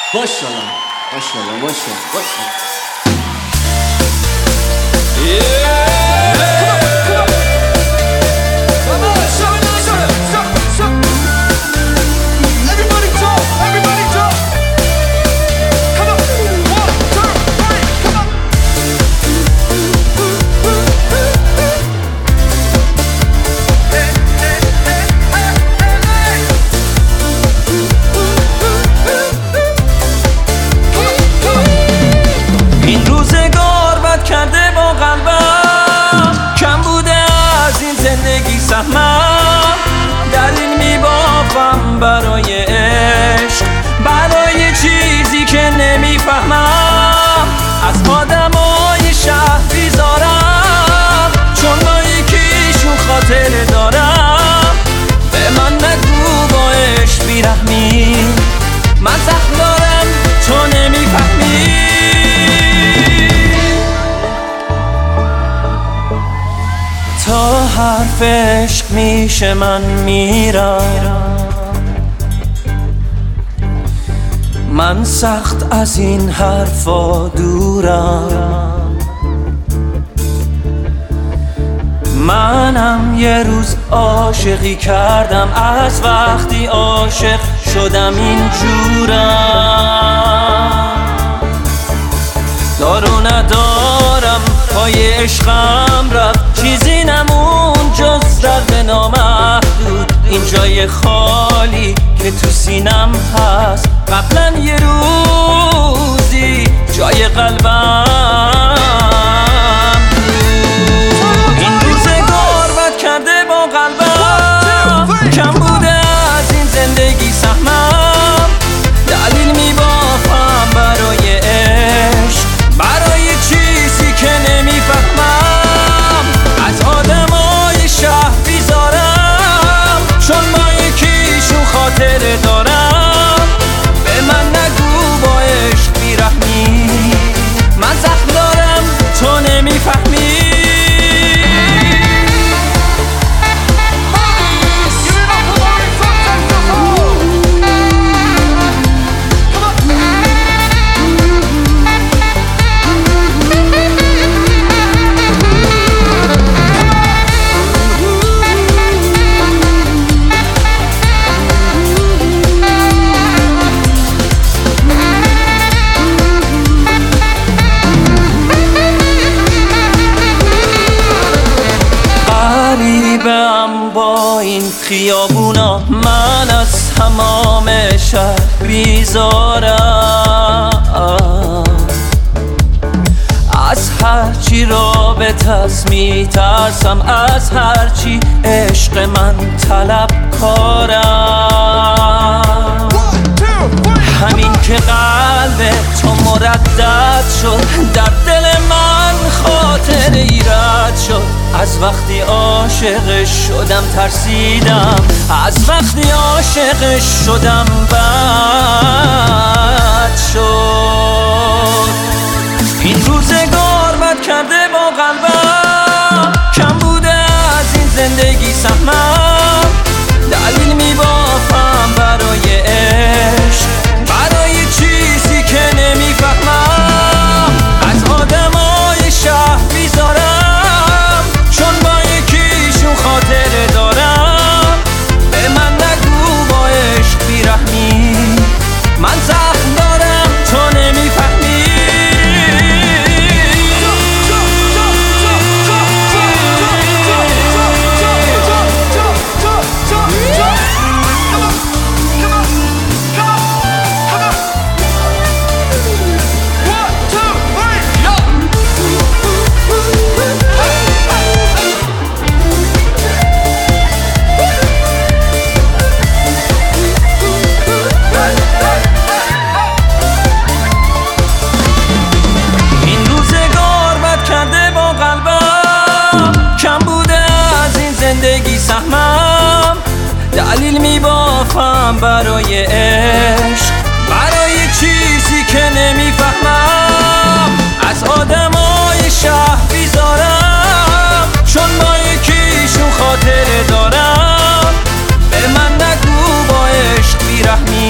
ماشاءالله ماشاءالله ماشاءالله. دلیل میبافم برای عشق، برای چیزی که نمیفهمم. از آدمای شهر بیزارم، چون با یکیشون خاطره دارم. به من نگو با عشق بیرحمی، من زخم دارم تو نمیفهمی. تا حرف عشق میشه من میرم، من سخت از این حرفا دورم. منم یه روز عاشقی کردم، از وقتی عاشق شدم اینجورم. دارو ندارم پای عشقم رفت، چیزی نمون جز درد نامحدود. این جای خالی که تو سینم هست، قبلا یه روزی جای قلبم بود. این روزگار بد کرده با قلبم، کم بوده از این زندگی سهمم. دلیل میبافم برای عشق، برای چیزی که نمیفهمم. از آدمای شهر بیزارم، چون با یکیشون خاطره دارم. به من نگو با عشق بیرحمی، من زخم دارم تو نمیفهمی. غریبم با این خیابونا، من از تمام شهر بیزارم. از هرچی رابطه است میترسم، از هرچی عشق من طلبکارم. همین که قلب تو مردد شد، در دل من خاطر ایراد شد. از وقتی عاشق شدم ترسیدم، از وقتی عاشق شدم بد شد. این روزگار بد کرده با قلبم، کم بوده از این زندگی سهمم. دلیل میبافم برای عشق، برای چیزی که نمیفهمم. از آدمای شهر بیزارم، چون با یکیشون خاطره دارم. به من نگو با عشق بیرحمی، من زخم دارم تو نمیفهمی. دلیل میبافم برای عشق، برای چیزی که نمیفهمم. از آدمای شهر بیزارم، چون با یکیشون خاطره دارم. به من نگو با عشق بیرحمی،